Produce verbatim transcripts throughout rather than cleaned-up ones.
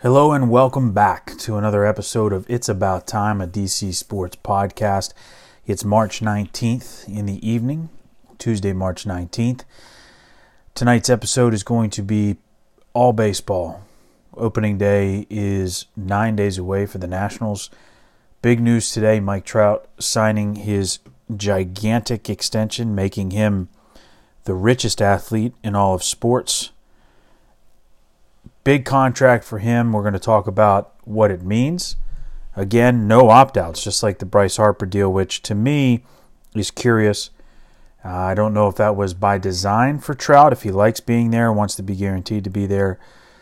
Hello and welcome back to another episode of It's About Time, a D C Sports podcast. It's March nineteenth in the evening, Tuesday, March nineteenth. Tonight's episode is going to be all baseball. Opening day is nine days away for the Nationals. Big news today, Mike Trout signing his gigantic extension, making him the richest athlete in all of sports. Big contract for him. We're going to talk about what it means. Again, no opt-outs, just like the Bryce Harper deal, which to me is curious. Uh, I don't know if that was by design for Trout, if he likes being there, wants to be guaranteed to be there,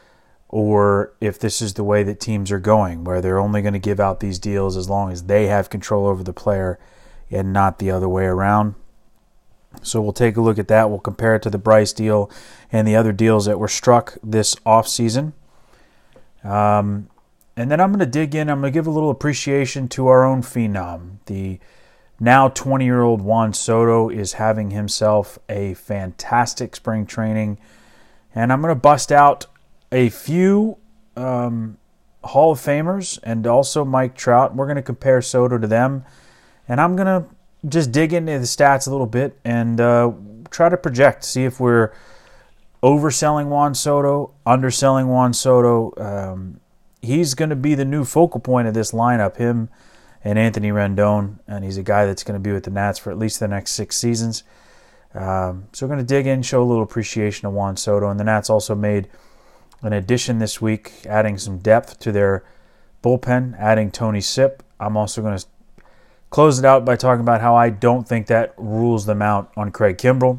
or if this is the way that teams are going, where they're only going to give out these deals as long as they have control over the player and not the other way around. So we'll take a look at that. We'll compare it to the Bryce deal and the other deals that were struck this offseason. Um, and then I'm going to dig in. I'm going to give a little appreciation to our own phenom. The now twenty-year-old Juan Soto is having himself a fantastic spring training. And I'm going to bust out a few um, Hall of Famers and also Mike Trout. We're going to compare Soto to them. And I'm going to just dig into the stats a little bit and uh, try to project, see if we're overselling Juan Soto, underselling Juan Soto. Um, he's going to be the new focal point of this lineup, him and Anthony Rendon, and he's a guy that's going to be with the Nats for at least the next six seasons. Um, so we're going to dig in, show a little appreciation of Juan Soto, and the Nats also made an addition this week, adding some depth to their bullpen, adding Tony Sipp. I'm also going to close it out by talking about how I don't think that rules them out on Craig Kimbrell.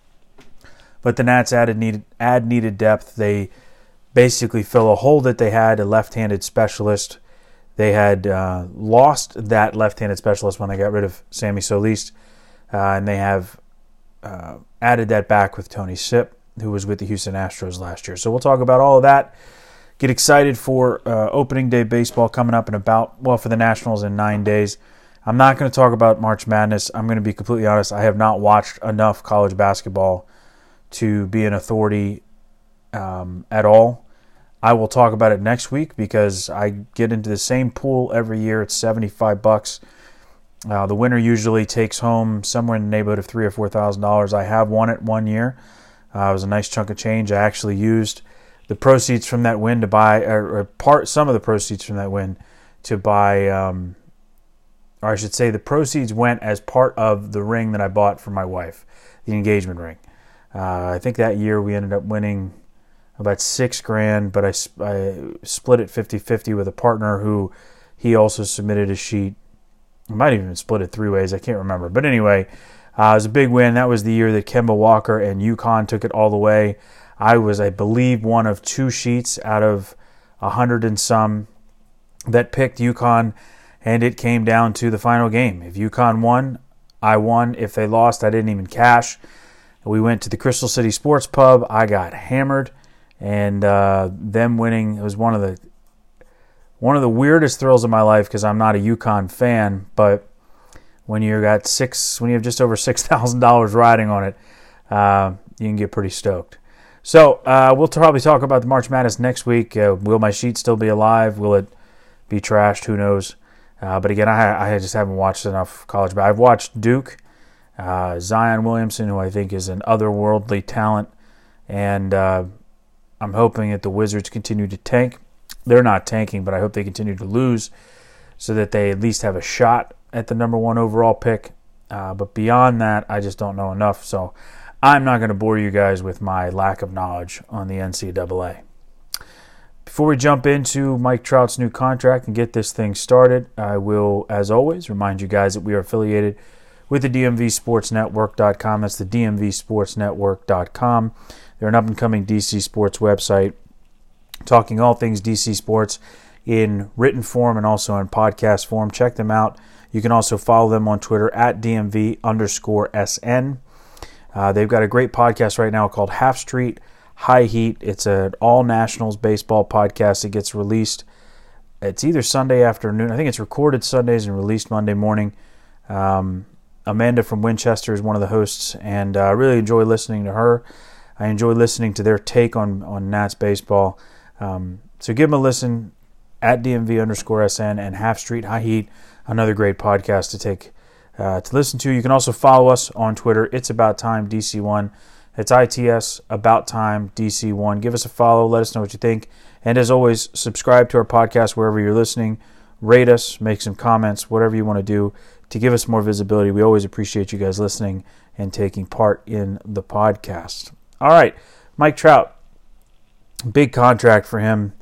But the Nats added needed, add needed depth. They basically fill a hole that they had, a left-handed specialist. They had uh, lost that left-handed specialist when they got rid of Sammy Solis, uh, and they have uh, added that back with Tony Sipp, who was with the Houston Astros last year. So we'll talk about all of that. Get excited for uh, opening day baseball coming up in about, well, for the Nationals in nine days. I'm not going to talk about March Madness. I'm going to be completely honest. I have not watched enough college basketball to be an authority um, at all. I will talk about it next week because I get into the same pool every year. It's seventy-five bucks. Uh, the winner usually takes home somewhere in the neighborhood of three or four thousand dollars. I have won it one year. Uh, it was a nice chunk of change. I actually used the proceeds from that win to buy, or, or part some of the proceeds from that win to buy. Um, Or I should say the proceeds went as part of the ring that I bought for my wife, the engagement ring. Uh, I think that year we ended up winning about six grand, but I, I split it fifty-fifty with a partner who he also submitted a sheet. I might even split it three ways. I can't remember. But anyway, uh, it was a big win. That was the year that Kemba Walker and UConn took it all the way. I was, I believe, one of two sheets out of a hundred and some that picked UConn. And it came down to the final game. If UConn won, I won. If they lost, I didn't even cash. We went to the Crystal City Sports Pub. I got hammered, and uh, them winning, it was one of the one of the weirdest thrills of my life because I'm not a UConn fan. But when you got six, when you have just over six thousand dollars riding on it, uh, you can get pretty stoked. So uh, we'll probably talk about the March Madness next week. Uh, will my sheet still be alive? Will it be trashed? Who knows? Uh, but again, I, I just haven't watched enough college. But I've watched Duke, uh, Zion Williamson, who I think is an otherworldly talent, and uh, I'm hoping that the Wizards continue to tank. They're not tanking, but I hope they continue to lose so that they at least have a shot at the number one overall pick. Uh, but beyond that, I just don't know enough. So I'm not going to bore you guys with my lack of knowledge on the N C double A. Before we jump into Mike Trout's new contract and get this thing started, I will, as always, remind you guys that we are affiliated with the D M V Sports Network dot com. That's the D M V Sports Network dot com. They're an up-and-coming D C sports website talking all things D C sports in written form and also in podcast form. Check them out. You can also follow them on Twitter at D M V underscore S N. Uh, they've got a great podcast right now called Half Street High Heat. It's an all-Nationals baseball podcast. It gets released. It's either Sunday afternoon. I think it's recorded Sundays and released Monday morning. Um, Amanda from Winchester is one of the hosts, and I uh, really enjoy listening to her. I enjoy listening to their take on, on Nats baseball. Um, So give them a listen at D M V underscore S N and Half Street High Heat, another great podcast to take uh, to listen to. You can also follow us on Twitter. It's About Time D C one. It's I T S About Time D C one. Give us a follow. Let us know what you think. And as always, subscribe to our podcast wherever you're listening. Rate us, make some comments, whatever you want to do to give us more visibility. We always appreciate you guys listening and taking part in the podcast. All right, Mike Trout, big contract for him.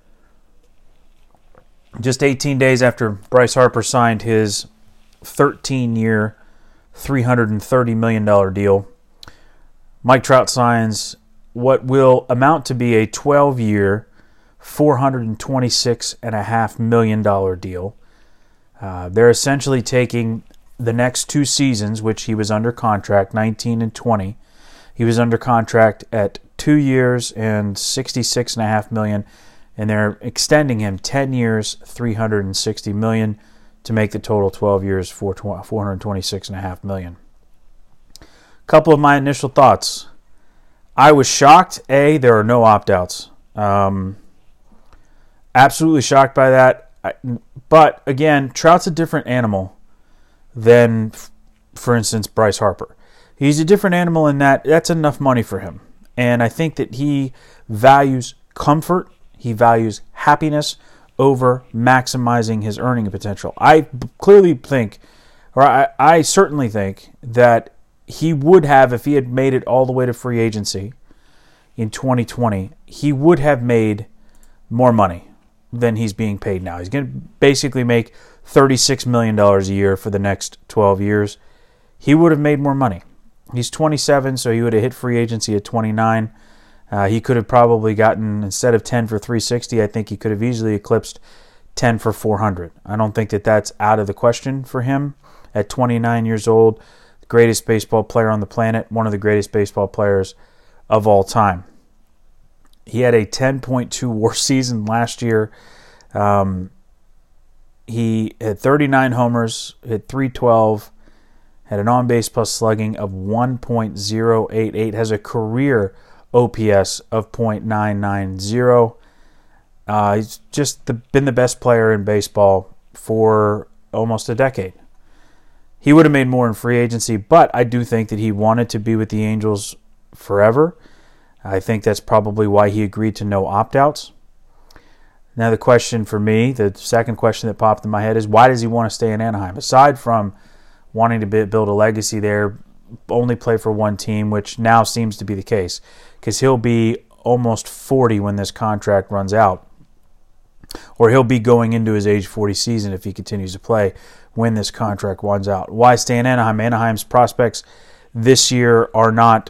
Just eighteen days after Bryce Harper signed his thirteen-year, three hundred thirty million dollars deal, Mike Trout signs what will amount to be a twelve-year, four hundred twenty-six point five million dollars deal. Uh, they're essentially taking the next two seasons, which he was under contract, nineteen and twenty. He was under contract at two years and sixty-six point five million dollars. And they're extending him ten years, three hundred sixty million dollars to make the total twelve years, four hundred twenty-six point five million dollars. A couple of my initial thoughts. I was shocked, A, there are no opt-outs. Um, absolutely shocked by that. I, but, again, Trout's a different animal than, for instance, Bryce Harper. He's a different animal in that that's enough money for him. And I think that he values comfort. He values happiness over maximizing his earning potential. I clearly think, or I, I certainly think, that he would have, if he had made it all the way to free agency in twenty twenty, he would have made more money than he's being paid now. He's going to basically make thirty-six million dollars a year for the next twelve years. He would have made more money. He's twenty-seven, so he would have hit free agency at twenty-nine. Uh, he could have probably gotten, instead of ten for three sixty, I think he could have easily eclipsed ten for four hundred. I don't think that that's out of the question for him at twenty-nine years old. The greatest baseball player on the planet, one of the greatest baseball players of all time. He had a ten point two WAR season last year. Um, he had thirty-nine homers, hit three twelve, had an on-base plus slugging of one point oh eight eight, has a career O P S of point nine nine zero. Uh, he's just the, been the best player in baseball for almost a decade. He would have made more in free agency, but I do think that he wanted to be with the Angels forever. I think that's probably why he agreed to no opt-outs. Now the question for me, the second question that popped in my head is, why does he want to stay in Anaheim? Aside from wanting to build a legacy there, only play for one team, which now seems to be the case, because he'll be almost forty when this contract runs out, or he'll be going into his age forty season if he continues to play when this contract runs out. Why stay in Anaheim? Anaheim's prospects this year are not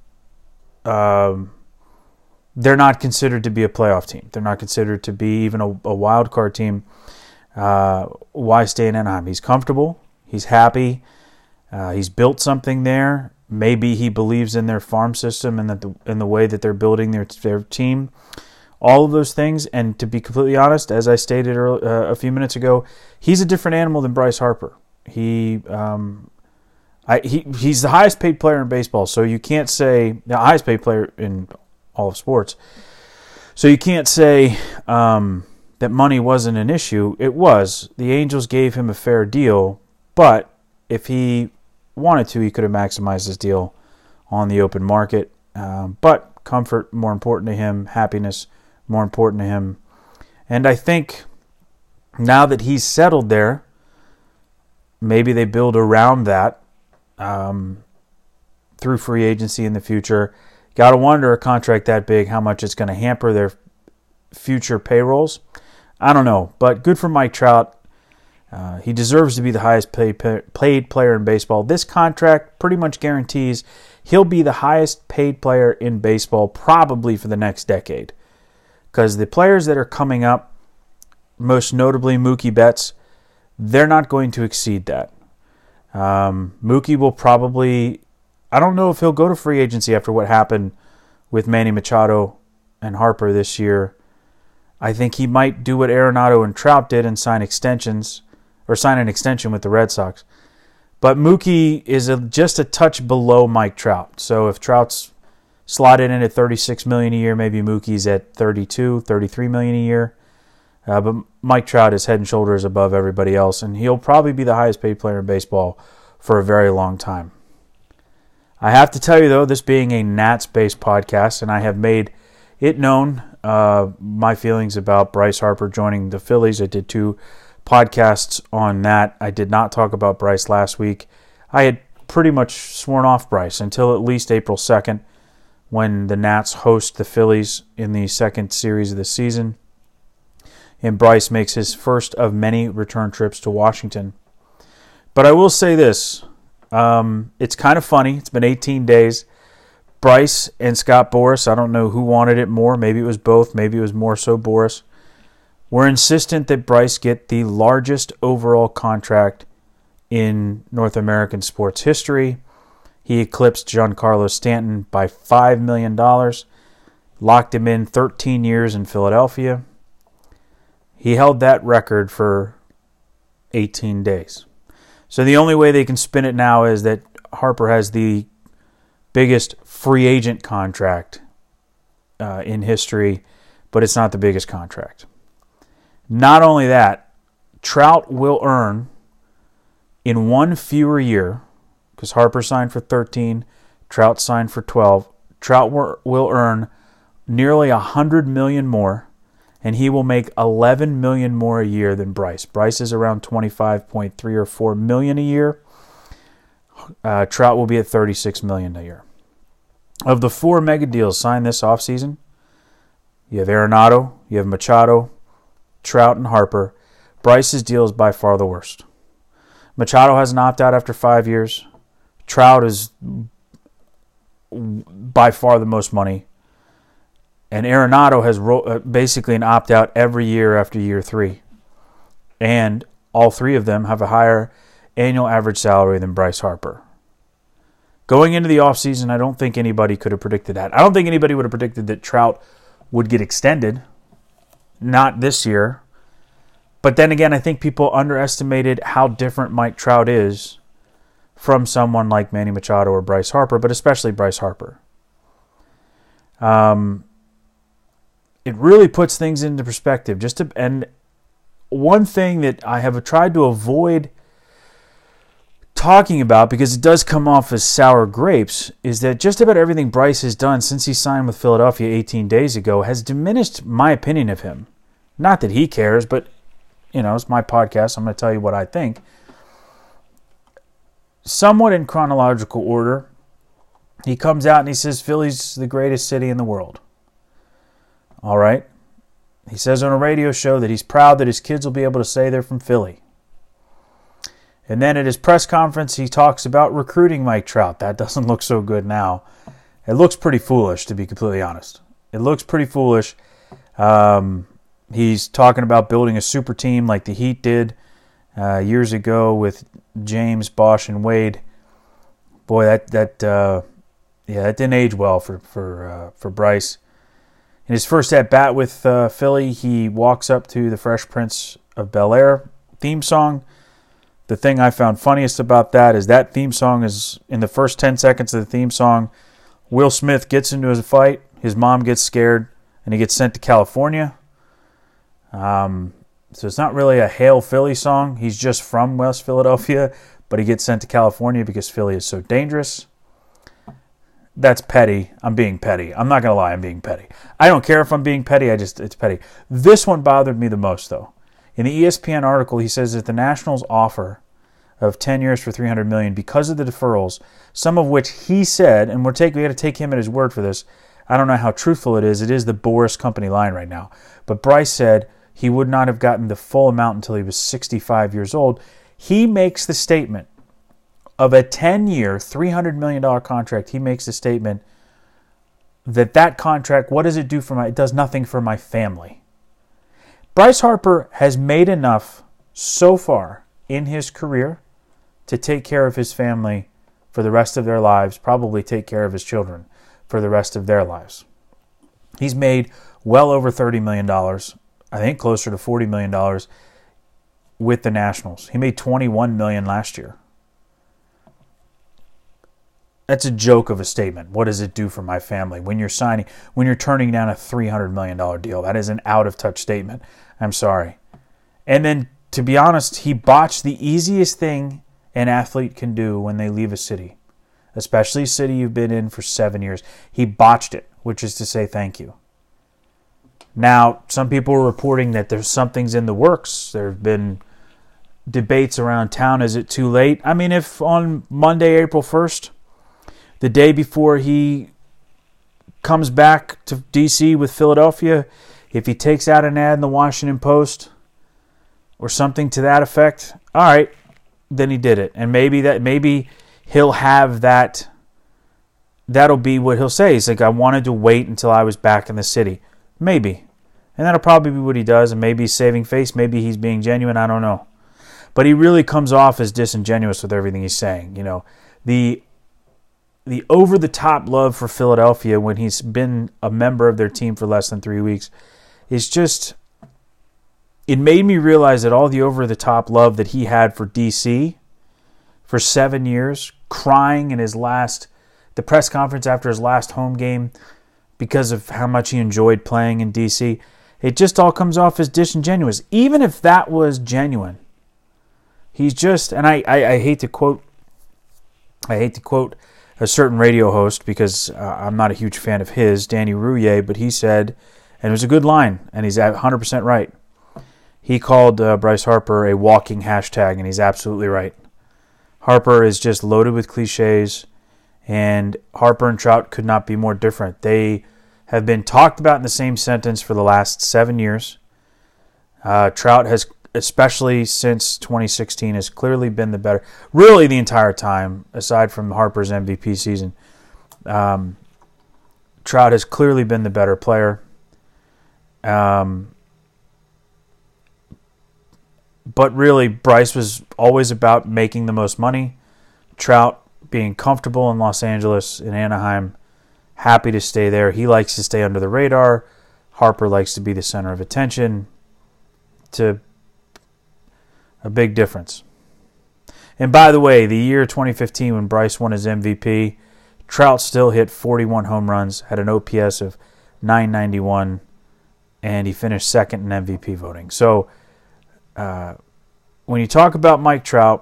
um, they're not considered to be a playoff team. They're not considered to be even a, a wild card team. Uh, why stay in Anaheim? He's comfortable. He's happy. Uh, he's built something there. Maybe he believes in their farm system and that the, in the way that they're building their their team. All of those things. And to be completely honest, as I stated early, uh, a few minutes ago, he's a different animal than Bryce Harper. He, um, I, he he's the highest paid player in baseball. So you can't say the highest paid player in all of sports. So you can't say um, that money wasn't an issue. It was. The Angels gave him a fair deal, but if he wanted to, he could have maximized his deal on the open market. Um, but comfort, more important to him. Happiness, more important to him. And I think now that he's settled there, maybe they build around that um, through free agency in the future. Got to wonder, a contract that big, how much it's going to hamper their future payrolls. I don't know, but good for Mike Trout. Uh, he deserves to be the highest paid, paid player in baseball. This contract pretty much guarantees he'll be the highest paid player in baseball probably for the next decade. Because the players that are coming up, most notably Mookie Betts, they're not going to exceed that. Um, Mookie will probably, I don't know if he'll go to free agency after what happened with Manny Machado and Harper this year. I think he might do what Arenado and Trout did and sign extensions, or sign an extension with the Red Sox. But Mookie is a, just a touch below Mike Trout. So if Trout's slotted in at thirty-six million dollars a year. Maybe Mookie's at thirty-two, thirty-three million dollars a year. Uh, but Mike Trout is head and shoulders above everybody else, and he'll probably be the highest paid player in baseball for a very long time. I have to tell you, though, this being a Nats-based podcast, and I have made it known uh, my feelings about Bryce Harper joining the Phillies. I did two podcasts on that. I did not talk about Bryce last week. I had pretty much sworn off Bryce until at least April second, when the Nats host the Phillies in the second series of the season. And Bryce makes his first of many return trips to Washington. But I will say this. Um, it's kind of funny. It's been eighteen days. Bryce and Scott Boras, I don't know who wanted it more. Maybe it was both. Maybe it was more so Boras. Were insistent that Bryce get the largest overall contract in North American sports history. He eclipsed Giancarlo Stanton by five million dollars. Locked him in thirteen years in Philadelphia. He held that record for eighteen days. So the only way they can spin it now is that Harper has the biggest free agent contract uh, in history, but it's not the biggest contract. Not only that, Trout will earn in one fewer year, because Harper signed for thirteen, Trout signed for twelve, Trout will earn nearly one hundred million dollars more, and he will make eleven million dollars more a year than Bryce. Bryce is around twenty-five point three or four million dollars a year. Uh, Trout will be at thirty-six million dollars a year. Of the four mega deals signed this offseason, you have Arenado, you have Machado, Trout, and Harper. Bryce's deal is by far the worst. Machado has an opt-out after five years. Trout is by far the most money. And Arenado has ro- uh, basically an opt-out every year after year three. And all three of them have a higher annual average salary than Bryce Harper. Going into the offseason, I don't think anybody could have predicted that. I don't think anybody would have predicted that Trout would get extended. Not this year. But then again, I think people underestimated how different Mike Trout is from someone like Manny Machado or Bryce Harper, but especially Bryce Harper. Um... It really puts things into perspective. Just to, and one thing that I have tried to avoid talking about, because it does come off as sour grapes, is that just about everything Bryce has done since he signed with Philadelphia eighteen days ago has diminished my opinion of him. Not that he cares, but, you know, it's my podcast. I'm going to tell you what I think. Somewhat in chronological order, he comes out and he says Philly's the greatest city in the world. All right. He says on a radio show that he's proud that his kids will be able to say they're from Philly. And then at his press conference, he talks about recruiting Mike Trout. That doesn't look so good now. It looks pretty foolish, to be completely honest. It looks pretty foolish. Um, he's talking about building a super team like the Heat did uh, years ago with James, Bosh, and Wade. Boy, that that uh, yeah, that didn't age well for for uh, for Bryce. In his first at-bat with uh, Philly, he walks up to the Fresh Prince of Bel-Air theme song. The thing I found funniest about that is that theme song is, in the first ten seconds of the theme song, Will Smith gets into a fight, his mom gets scared, and he gets sent to California. Um, so it's not really a Hail Philly song. He's just from West Philadelphia, but he gets sent to California because Philly is so dangerous. That's petty. I'm being petty. I'm not going to lie, I'm being petty. I don't care if I'm being petty, I just it's petty. This one bothered me the most, though. In the E S P N article, he says that the Nationals' offer of ten years for three hundred million dollars because of the deferrals, some of which he said, and we're take, we got to take him at his word for this. I don't know how truthful it is. It is the Boras Company line right now. But Bryce said he would not have gotten the full amount until he was sixty-five years old. He makes the statement of a ten-year, three hundred million dollars contract. He makes the statement that that contract, what does it do for my, it does nothing for my family. Bryce Harper has made enough so far in his career to take care of his family for the rest of their lives, probably take care of his children for the rest of their lives. He's made well over thirty million dollars, I think closer to forty million dollars with the Nationals. He made twenty-one million dollars last year. that's a joke of a statement. What does it do for my family when you're signing, when you're turning down a three hundred million dollars deal? That is an out-of-touch statement. I'm sorry. And then, to be honest, he botched the easiest thing an athlete can do when they leave a city, especially a city you've been in for seven years. He botched it, which is to say thank you. Now, some people are reporting that there's something's in the works. There have been debates around town. Is it too late? I mean, if on Monday, April first, the day before he comes back to D C with Philadelphia, if he takes out an ad in the Washington Post or something to that effect, all right, then he did it. And maybe that maybe he'll have that, that'll be what he'll say. He's like, I wanted to wait until I was back in the city. Maybe. And that'll probably be what he does. And maybe he's saving face. Maybe he's being genuine. I don't know. But he really comes off as disingenuous with everything he's saying. You know, the the over-the-top love for Philadelphia when he's been a member of their team for less than three weeks is just, it made me realize that all the over-the-top love that he had for D C for seven years, crying in his last, the press conference after his last home game because of how much he enjoyed playing in D C, it just all comes off as disingenuous. Even if that was genuine, he's just, and I, I, I hate to quote, I hate to quote a certain radio host because uh, I'm not a huge fan of his, Danny Rouillet, but he said, and it was a good line, and he's one hundred percent right. He called uh, Bryce Harper a walking hashtag, and he's absolutely right. Harper is just loaded with cliches, and Harper and Trout could not be more different. They have been talked about in the same sentence for the last seven years. Uh, Trout has, especially since twenty sixteen, has clearly been the better, really the entire time, aside from Harper's M V P season. Um, Trout has clearly been the better player. Um, but really, Bryce was always about making the most money. Trout being comfortable in Los Angeles, in Anaheim, happy to stay there. He likes to stay under the radar. Harper likes to be the center of attention. To a big difference. And by the way, the year twenty fifteen when Bryce won his M V P, Trout still hit forty-one home runs, had an O P S of nine ninety-one, and he finished second in M V P voting. So uh, when you talk about Mike Trout,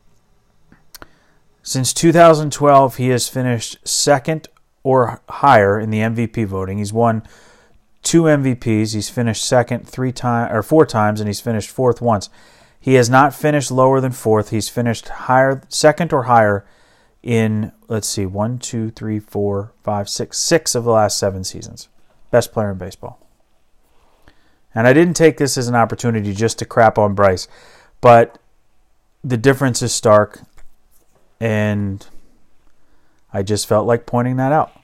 since two thousand twelve, he has finished second or higher in the M V P voting. He's won two M V Ps. He's finished second three times or four times, and he's finished fourth once. He has not finished lower than fourth. He's finished higher, second or higher in, let's see, one, two, three, four, five, six, six of the last seven seasons. Best player in baseball. And I didn't take this as an opportunity just to crap on Bryce, but the difference is stark, and I just felt like pointing that out.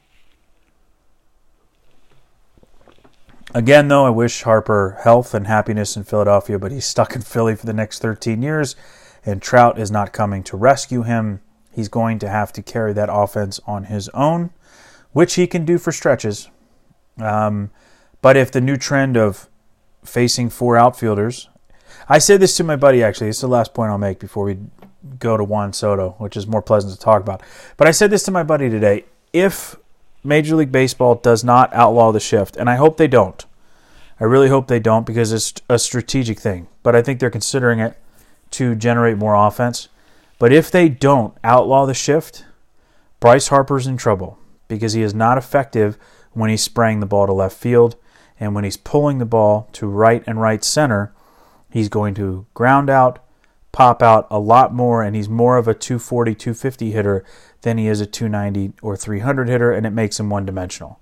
Again, though, I wish Harper health and happiness in Philadelphia, but he's stuck in Philly for the next thirteen years, and Trout is not coming to rescue him. He's going to have to carry that offense on his own, which he can do for stretches. Um, but if the new trend of facing four outfielders, I said this to my buddy, actually. This is the last point I'll make before we go to Juan Soto, which is more pleasant to talk about. But I said this to my buddy today. If Major League Baseball does not outlaw the shift, and I hope they don't. I really hope they don't because it's a strategic thing. But I think they're considering it to generate more offense. But if they don't outlaw the shift, Bryce Harper's in trouble because he is not effective when he's spraying the ball to left field. And when he's pulling the ball to right and right center, he's going to ground out, pop out a lot more, and he's more of a two forty, two fifty hitter than he is a two ninety or three hundred hitter, and it makes him one-dimensional.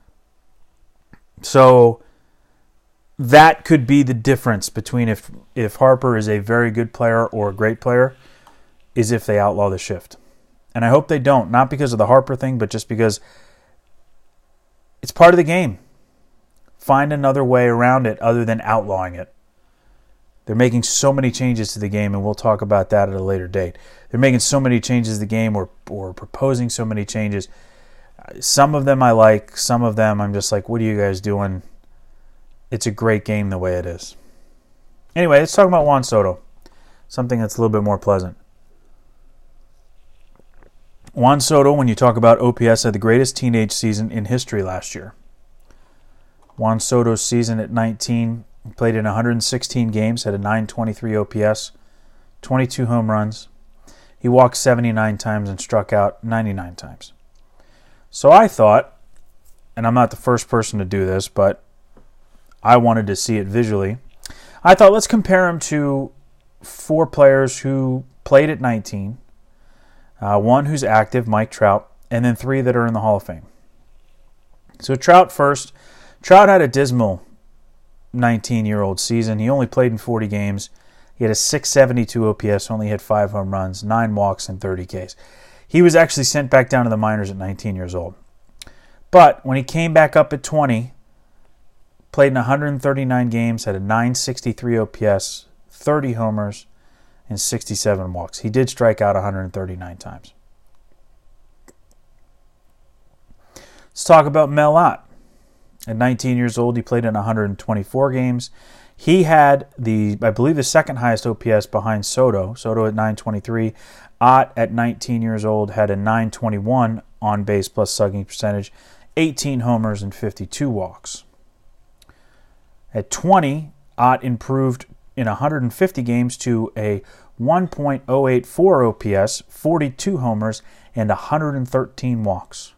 So that could be the difference between if, if Harper is a very good player or a great player, is if they outlaw the shift. And I hope they don't, not because of the Harper thing, but just because it's part of the game. Find another way around it other than outlawing it. They're making so many changes to the game, and we'll talk about that at a later date. They're making so many changes to the game or, or proposing so many changes. Some of them I like. Some of them I'm just like, what are you guys doing? It's a great game the way it is. Anyway, let's talk about Juan Soto. Something that's a little bit more pleasant. Juan Soto, when you talk about O P S, had the greatest teenage season in history last year. Juan Soto's season at nineteen, played in one hundred sixteen games, had a nine twenty-three O P S, twenty-two home runs. He walked seventy-nine times and struck out ninety-nine times. So I thought, and I'm not the first person to do this, but I wanted to see it visually. I thought, let's compare him to four players who played at nineteen. Uh, one who's active, Mike Trout, and then three that are in the Hall of Fame. So Trout first. Trout had a dismal nineteen-year-old season. He only played in forty games. He had a six seventy-two O P S, only hit five home runs, nine walks, and thirty Ks. He was actually sent back down to the minors at nineteen years old. But when he came back up at twenty, played in one hundred thirty-nine games, had a nine sixty-three O P S, thirty homers, and sixty-seven walks. He did strike out one hundred thirty-nine times. Let's talk about Mel Ott. At nineteen years old, he played in one hundred twenty-four games. He had the, I believe, the second highest O P S behind Soto. Soto at nine twenty-three. Ott at nineteen years old had a nine twenty-one on base plus slugging percentage, eighteen homers and fifty-two walks. At twenty, Ott improved in one hundred fifty games to a one point oh eight four O P S, forty-two homers, and one hundred thirteen walks.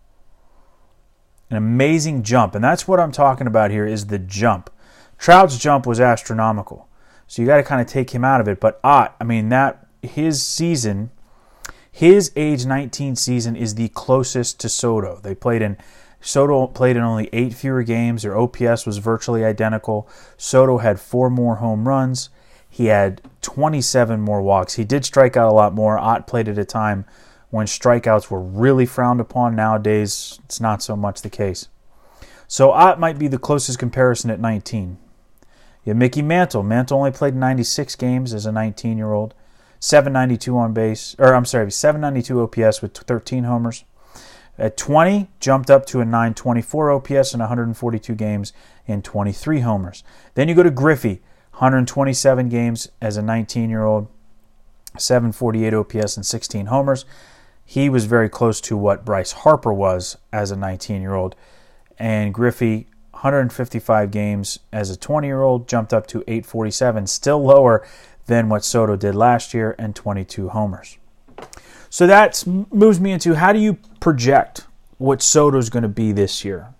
An amazing jump, and that's what I'm talking about here is the jump. Trout's jump was astronomical, so you got to kind of take him out of it. But Ott, I mean, that his season, his age nineteen season is the closest to Soto. They played in Soto played in only eight fewer games. Their O P S was virtually identical. Soto had four more home runs. He had twenty-seven more walks. He did strike out a lot more. Ott played at a time when strikeouts were really frowned upon. Nowadays, it's not so much the case. So Ott might be the closest comparison at nineteen. You have Mickey Mantle. Mantle only played ninety-six games as a nineteen-year-old. seven ninety-two on base, or I'm sorry, seven ninety-two O P S with thirteen homers. At twenty, jumped up to a nine twenty-four O P S in one hundred forty-two games and twenty-three homers. Then you go to Griffey, one hundred twenty-seven games as a nineteen-year-old, seven forty-eight O P S and sixteen homers. He was very close to what Bryce Harper was as a nineteen-year-old. And Griffey, one hundred fifty-five games as a twenty-year-old, jumped up to eight forty-seven, still lower than what Soto did last year, and twenty-two homers. So that moves me into, how do you project what Soto's going to be this year?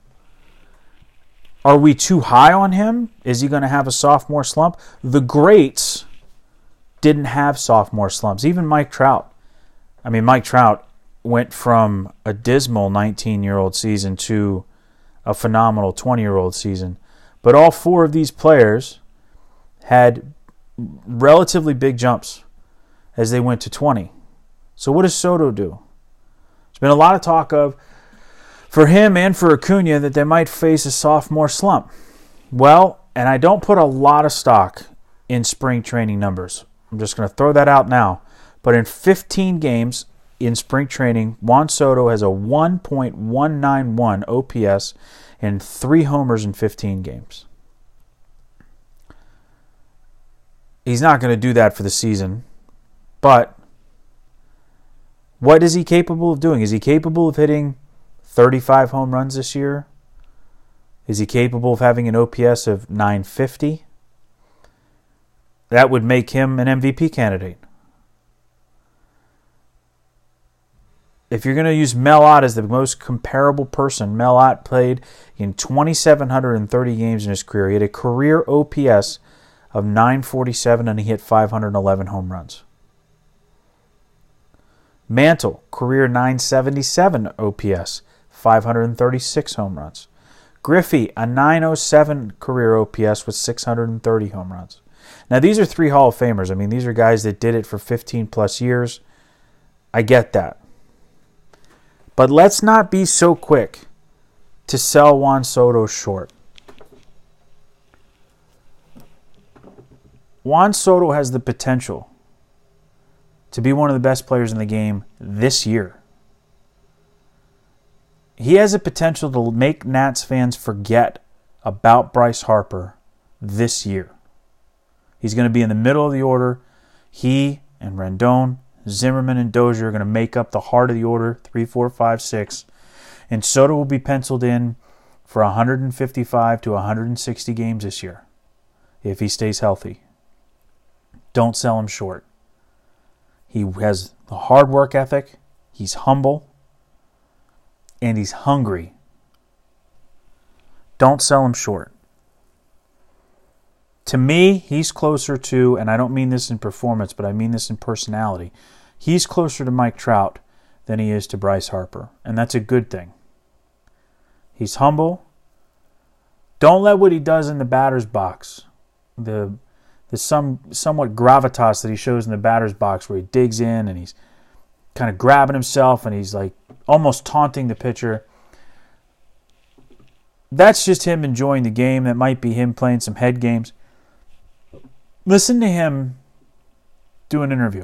Are we too high on him? Is he going to have a sophomore slump? The greats didn't have sophomore slumps. Even Mike Trout. I mean, Mike Trout went from a dismal nineteen-year-old season to a phenomenal twenty-year-old season. But all four of these players had relatively big jumps as they went to twenty. So what does Soto do? There's been a lot of talk of, for him and for Acuna, that they might face a sophomore slump. Well, and I don't put a lot of stock in spring training numbers. I'm just going to throw that out now. But in fifteen games in spring training, Juan Soto has a one point one nine one O P S and three homers in fifteen games. He's not going to do that for the season, but what is he capable of doing? Is he capable of hitting thirty-five home runs this year? Is he capable of having an O P S of nine fifty? That would make him an M V P candidate. If you're going to use Mel Ott as the most comparable person, Mel Ott played in two thousand seven hundred thirty games in his career. He had a career O P S of nine forty-seven, and he hit five hundred eleven home runs. Mantle, career nine seventy-seven O P S, five hundred thirty-six home runs. Griffey, a nine oh seven career O P S with six hundred thirty home runs. Now, these are three Hall of Famers. I mean, these are guys that did it for fifteen plus years. I get that. But let's not be so quick to sell Juan Soto short. Juan Soto has the potential to be one of the best players in the game this year. He has the potential to make Nats fans forget about Bryce Harper this year. He's going to be in the middle of the order. He and Rendon Zimmerman and Dozier are going to make up the heart of the order, three, four, five, six. And Soto will be penciled in for one fifty-five to one sixty games this year if he stays healthy. Don't sell him short. He has a hard work ethic. He's humble. And he's hungry. Don't sell him short. To me, he's closer to, and I don't mean this in performance, but I mean this in personality. He's closer to Mike Trout than he is to Bryce Harper. And that's a good thing. He's humble. Don't let what he does in the batter's box, the the some somewhat gravitas that he shows in the batter's box where he digs in and he's kind of grabbing himself and he's like almost taunting the pitcher. That's just him enjoying the game. That might be him playing some head games. Listen to him do an interview.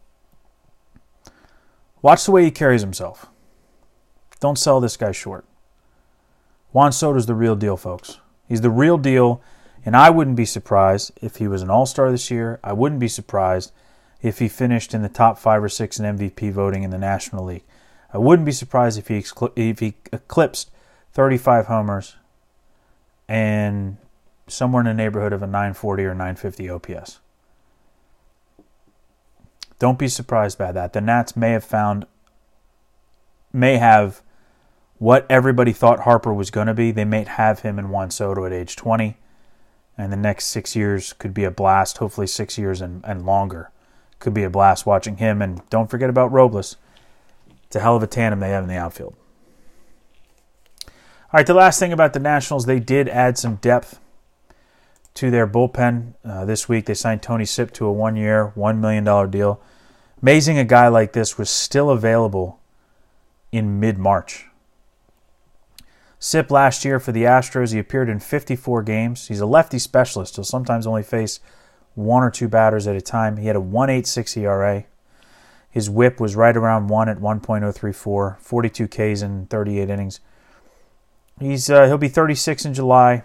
Watch the way he carries himself. Don't sell this guy short. Juan Soto's the real deal, folks. He's the real deal, and I wouldn't be surprised if he was an all-star this year. I wouldn't be surprised if he finished in the top five or six in M V P voting in the National League. I wouldn't be surprised if he if he eclipsed thirty-five homers and somewhere in the neighborhood of a nine forty or nine fifty O P S. Don't be surprised by that. The Nats may have found, may have what everybody thought Harper was going to be. They may have him in Juan Soto at age twenty. And the next six years could be a blast. Hopefully six years and, and longer could be a blast watching him. And don't forget about Robles. It's a hell of a tandem they have in the outfield. All right, the last thing about the Nationals, they did add some depth to their bullpen. Uh, this week they signed Tony Sipp to a one-year, one million dollars deal. Amazing a guy like this was still available in mid-March. Sipp last year for the Astros, he appeared in fifty-four games. He's a lefty specialist. He'll sometimes only face one or two batters at a time. He had a one point eight six E R A. His whip was right around one at one point oh three four, forty-two Ks in thirty-eight innings. He's uh, he'll be thirty-six in July.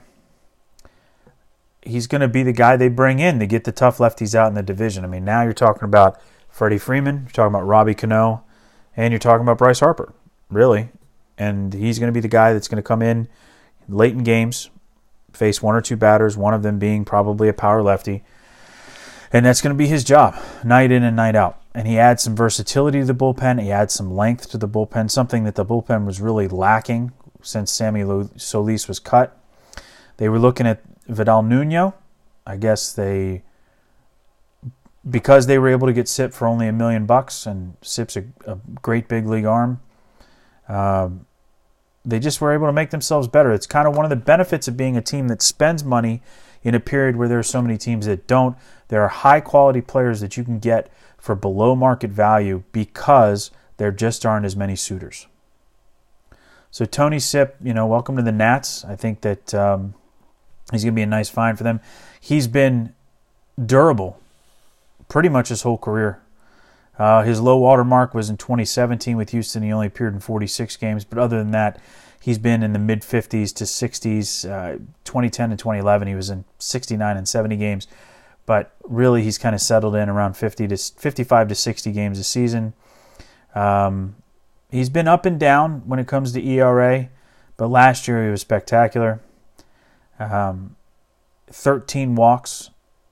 He's going to be the guy they bring in to get the tough lefties out in the division. I mean, now you're talking about Freddie Freeman, you're talking about Robbie Cano, and you're talking about Bryce Harper, really. And he's going to be the guy that's going to come in late in games, face one or two batters, one of them being probably a power lefty. And that's going to be his job, night in and night out. And he adds some versatility to the bullpen. He adds some length to the bullpen, something that the bullpen was really lacking since Sammy Solis was cut. They were looking at Vidal Nuno. I guess they, because they were able to get Sipp for only a million bucks, and Sipp's a, a great big league arm, um, they just were able to make themselves better. It's kind of one of the benefits of being a team that spends money in a period where there are so many teams that don't. There are high-quality players that you can get for below-market value because there just aren't as many suitors. So Tony Sipp, you know, welcome to the Nats. I think that um, he's going to be a nice find for them. He's been durable pretty much his whole career. Uh, his low water mark was in twenty seventeen with Houston. He only appeared in forty-six games. But other than that, he's been in the mid-fifties to sixties. Uh, twenty ten and twenty eleven, he was in sixty-nine and seventy games. But really, he's kind of settled in around fifty to fifty-five to sixty games a season. Um, he's been up and down when it comes to E R A. But last year, he was spectacular. Um, thirteen walks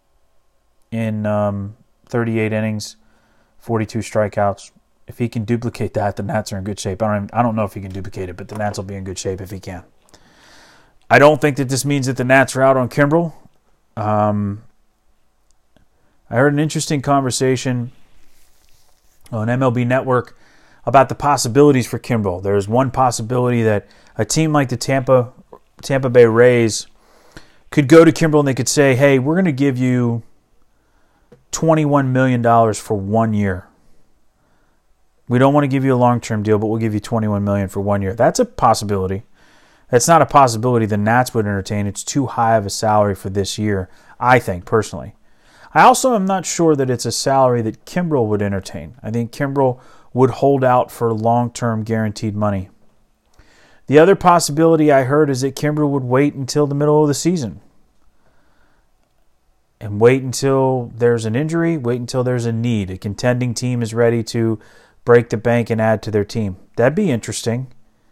in um, thirty-eight innings. forty-two strikeouts. If he can duplicate that, the Nats are in good shape. I don't, even, I don't know if he can duplicate it, but the Nats will be in good shape if he can. I don't think that this means that the Nats are out on Kimbrel. Um, I heard an interesting conversation on M L B Network about the possibilities for Kimbrel. There's one possibility that a team like the Tampa Tampa Bay Rays could go to Kimbrel and they could say, hey, we're going to give you twenty-one million dollars for one year. We don't want to give you a long-term deal, but we'll give you twenty-one million dollars for one year. That's a possibility. That's not a possibility the Nats would entertain. It's too high of a salary for this year, I think, personally. I also am not sure that it's a salary that Kimbrel would entertain. I think Kimbrel would hold out for long-term guaranteed money. The other possibility I heard is that Kimbrel would wait until the middle of the season. and wait until there's an injury, wait until there's a need. A contending team is ready to break the bank and add to their team. That'd be interesting.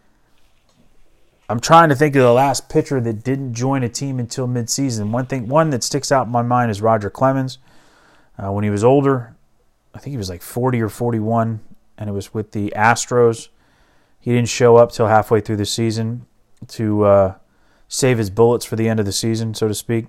I'm trying to think of the last pitcher that didn't join a team until midseason. One thing, one that sticks out in my mind is Roger Clemens. Uh, when he was older, I think he was like forty or forty-one, and it was with the Astros. He didn't show up till halfway through the season to uh, save his bullets for the end of the season, so to speak.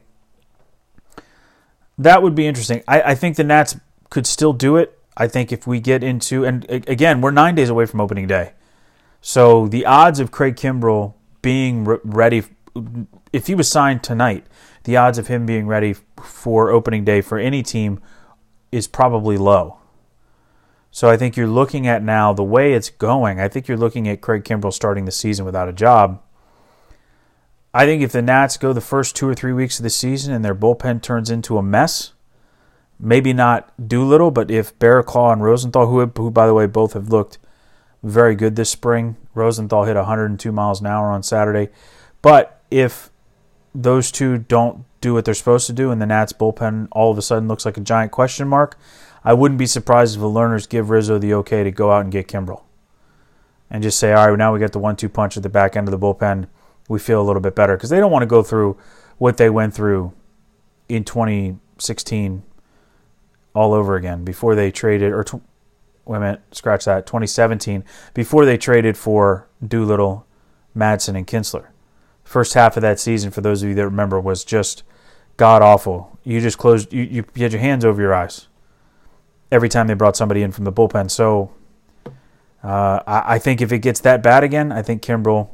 That would be interesting. I, I think the Nats could still do it. I think if we get into, and again, we're nine days away from opening day. So the odds of Craig Kimbrel being re- ready, if he was signed tonight, the odds of him being ready for opening day for any team is probably low. So I think you're looking at now the way it's going, I think you're looking at Craig Kimbrel starting the season without a job. I think if the Nats go the first two or three weeks of the season and their bullpen turns into a mess, maybe not Doolittle, but if Barraclough and Rosenthal, who, who by the way both have looked very good this spring. Rosenthal hit one hundred two miles an hour on Saturday. But if those two don't do what they're supposed to do and the Nats bullpen all of a sudden looks like a giant question mark, I wouldn't be surprised if the Lerners give Rizzo the okay to go out and get Kimbrel. And just say, all right, now we get the one two punch at the back end of the bullpen. We feel a little bit better. Because they don't want to go through what they went through in twenty sixteen all over again before they traded, or tw- wait a minute, scratch that, twenty seventeen, before they traded for Doolittle, Madsen, and Kinsler. First half of that season, for those of you that remember, was just god-awful. You just closed, you, you, you had your hands over your eyes every time they brought somebody in from the bullpen. So uh, I, I think if it gets that bad again, I think Kimbrel,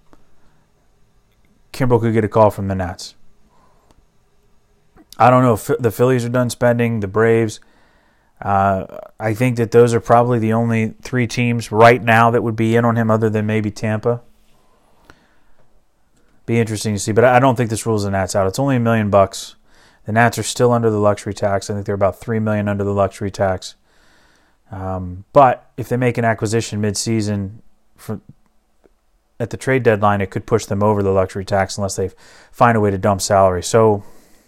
Kimbrel could get a call from the Nats. I don't know if the Phillies are done spending, the Braves. Uh, I think that those are probably the only three teams right now that would be in on him other than maybe Tampa. Be interesting to see, but I don't think this rules the Nats out. It's only a million bucks. The Nats are still under the luxury tax. I think they're about three million dollars under the luxury tax. Um, but if they make an acquisition mid-season for, at the trade deadline, it could push them over the luxury tax unless they find a way to dump salary. So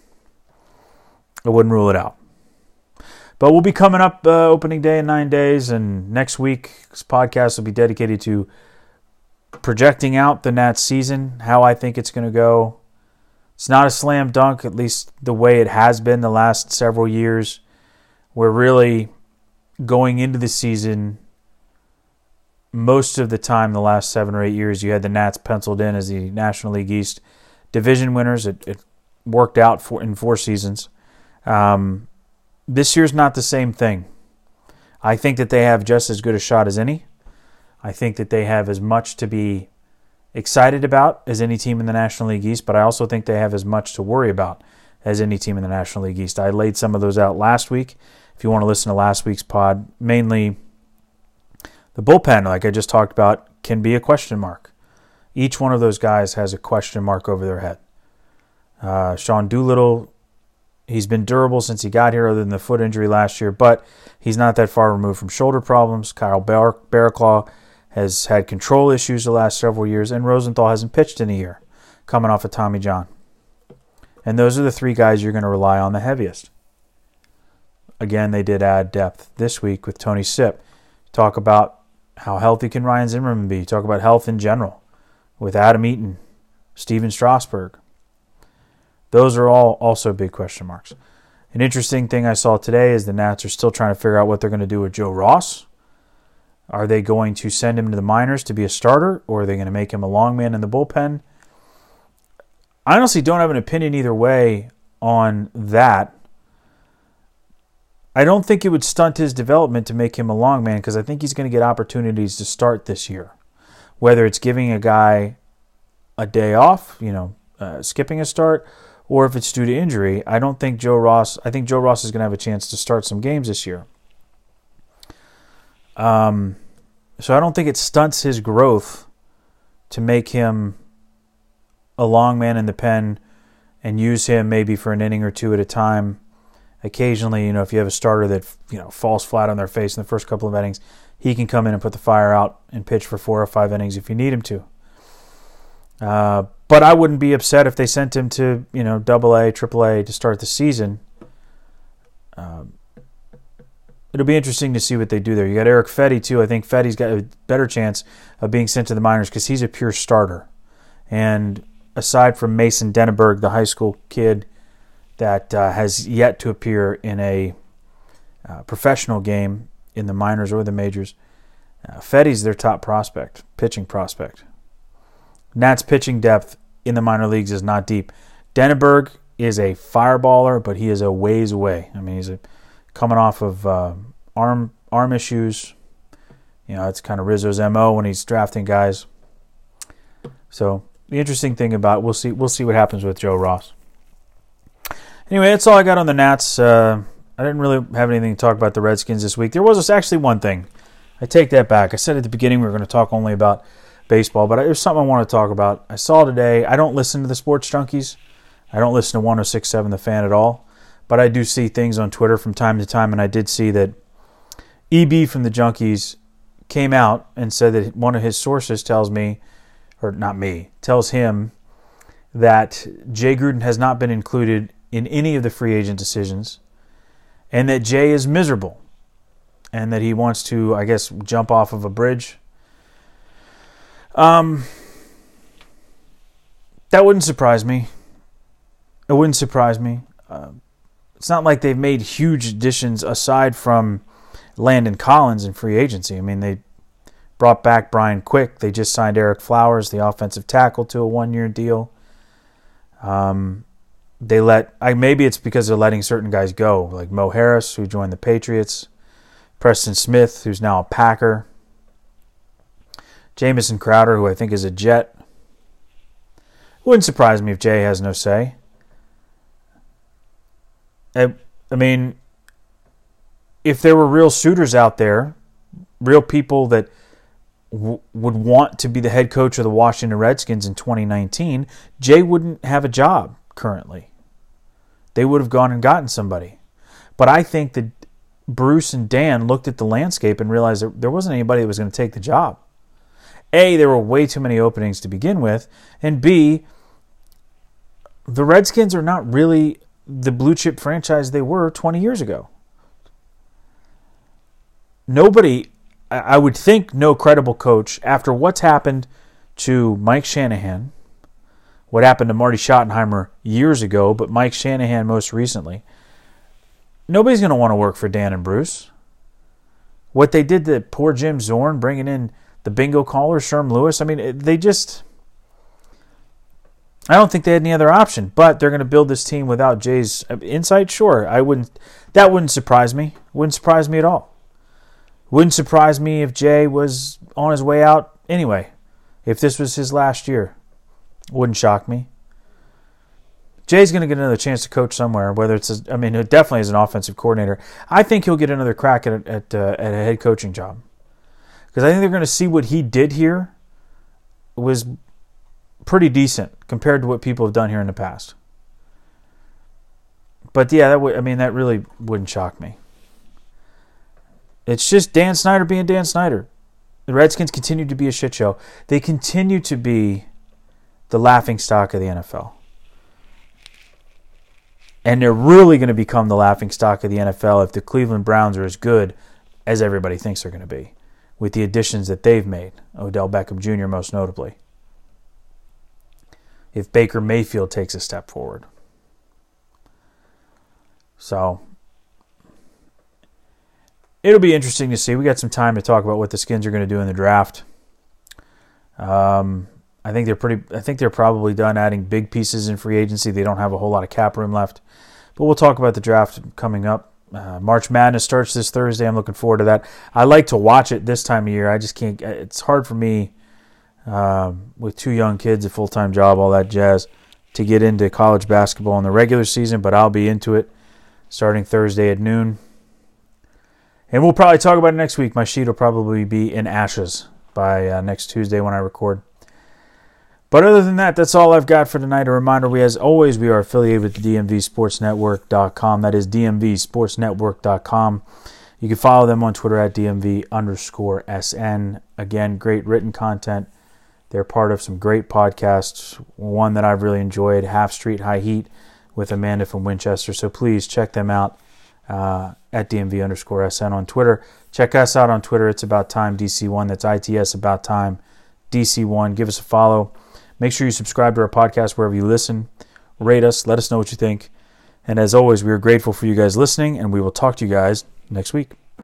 I wouldn't rule it out. But we'll be coming up uh, opening day in nine days, and next week's podcast will be dedicated to projecting out the Nats season, how I think it's going to go. It's not a slam dunk, at least the way it has been the last several years. We're really going into the season, most of the time the last seven or eight years, you had the Nats penciled in as the National League East division winners. It, it worked out for in four seasons. Um, this year's not the same thing. I think that they have just as good a shot as any. I think that they have as much to be excited about as any team in the National League East, but I also think they have as much to worry about as any team in the National League East. I laid some of those out last week. If you want to listen to last week's pod, mainly the bullpen, like I just talked about, can be a question mark. Each one of those guys has a question mark over their head. Uh, Sean Doolittle, he's been durable since he got here other than the foot injury last year, but he's not that far removed from shoulder problems. Kyle Bar- Barraclough has had control issues the last several years, and Rosenthal hasn't pitched in a year, coming off of Tommy John. And those are the three guys you're going to rely on the heaviest. Again, they did add depth this week with Tony Sipp. Talk about how healthy can Ryan Zimmerman be. Talk about health in general with Adam Eaton, Steven Strasburg. Those are all also big question marks. An interesting thing I saw today is the Nats are still trying to figure out what they're going to do with Joe Ross. Are they going to send him to the minors to be a starter, or are they going to make him a long man in the bullpen? I honestly don't have an opinion either way on that. I don't think it would stunt his development to make him a long man because I think he's going to get opportunities to start this year. Whether it's giving a guy a day off, you know, uh, skipping a start, or if it's due to injury, I don't think Joe Ross, I think Joe Ross is going to have a chance to start some games this year. Um, so I don't think it stunts his growth to make him a long man in the pen and use him maybe for an inning or two at a time. Occasionally, you know, if you have a starter that, you know, falls flat on their face in the first couple of innings, he can come in and put the fire out and pitch for four or five innings if you need him to. Uh, but I wouldn't be upset if they sent him to, you know, double A, triple A to start the season it'll be interesting to see what they do there. You got Erick Fedde, too. I think Fedde's got a better chance of being sent to the minors because he's a pure starter. And aside from Mason Denneberg, the high school kid that uh, has yet to appear in a uh, professional game in the minors or the majors, uh, Fedde's their top prospect, pitching prospect. Nats pitching depth in the minor leagues is not deep. Denneberg is a fireballer, but he is a ways away. I mean, he's a, coming off of uh, arm arm issues. You know, it's kind of Rizzo's M O when he's drafting guys. So the interesting thing about we'll see we'll see what happens with Joe Ross. Anyway, that's all I got on the Nats. Uh, I didn't really have anything to talk about the Redskins this week. There was actually one thing. I take that back. I said at the beginning we were going to talk only about baseball, but there's something I want to talk about. I saw today, I don't listen to the Sports Junkies. I don't listen to one oh six point seven The Fan at all, but I do see things on Twitter from time to time, and I did see that E B from the Junkies came out and said that one of his sources tells me, or not me, tells him that Jay Gruden has not been included in any of the free agent decisions, and that Jay is miserable, and that he wants to, I guess, jump off of a bridge. Um, that wouldn't surprise me. It wouldn't surprise me. Uh, it's not like they've made huge additions aside from Landon Collins in free agency. I mean, they brought back Brian Quick. They just signed Eric Flowers, the offensive tackle, to a one-year deal. Um, they let I maybe it's because they're letting certain guys go, like Mo Harris, who joined the Patriots, Preston Smith, who's now a Packer, Jamison Crowder, who I think is a Jet. It wouldn't surprise me if Jay has no say. I, I mean, if there were real suitors out there, real people that w- would want to be the head coach of the Washington Redskins in twenty nineteen, Jay wouldn't have a job currently. They would have gone and gotten somebody. But I think that Bruce and Dan looked at the landscape and realized that there wasn't anybody that was going to take the job. A, there were way too many openings to begin with, and B, the Redskins are not really the blue chip franchise they were twenty years ago. Nobody, I would think no credible coach, after what's happened to Mike Shanahan, what happened to Marty Schottenheimer years ago, but Mike Shanahan most recently, nobody's going to want to work for Dan and Bruce. What they did to poor Jim Zorn, bringing in the bingo caller, Sherm Lewis, I mean, they just, I don't think they had any other option, but they're going to build this team without Jay's insight. Sure, I wouldn't, that wouldn't surprise me. Wouldn't surprise me at all. Wouldn't surprise me if Jay was on his way out anyway. If this was his last year, wouldn't shock me. Jay's going to get another chance to coach somewhere, whether it's, a, I mean, it definitely as an offensive coordinator. I think he'll get another crack at at, uh, at a head coaching job. Because I think they're going to see what he did here was pretty decent compared to what people have done here in the past. But yeah, that would, I mean, that really wouldn't shock me. It's just Dan Snyder being Dan Snyder. The Redskins continue to be a shit show. They continue to be the laughingstock of the N F L. And they're really going to become the laughingstock of the N F L if the Cleveland Browns are as good as everybody thinks they're going to be, with the additions that they've made, Odell Beckham Junior most notably. If Baker Mayfield takes a step forward. So, it'll be interesting to see. We got some time to talk about what the Skins are going to do in the draft. Um, I think they're pretty. I think they're probably done adding big pieces in free agency. They don't have a whole lot of cap room left. But we'll talk about the draft coming up. Uh, March Madness starts this Thursday. I'm looking forward to that. I like to watch it this time of year. I just can't. It's hard for me um, with two young kids, a full-time job, all that jazz, to get into college basketball in the regular season. But I'll be into it starting Thursday at noon. And we'll probably talk about it next week. My sheet will probably be in ashes by uh, next Tuesday when I record. But other than that, that's all I've got for tonight. A reminder, we, as always, we are affiliated with D M V Sports Network dot com. That is D M V Sports Network dot com. You can follow them on Twitter at D M V underscore S N. Again, great written content. They're part of some great podcasts. One that I've really enjoyed, Half Street High Heat with Amanda from Winchester. So please check them out. uh, at D M V underscore S N on Twitter. Check us out on Twitter. It's About Time D C one. That's I T S About Time D C one. Give us a follow. Make sure you subscribe to our podcast wherever you listen. Rate us. Let us know what you think. And as always, we are grateful for you guys listening, and we will talk to you guys next week.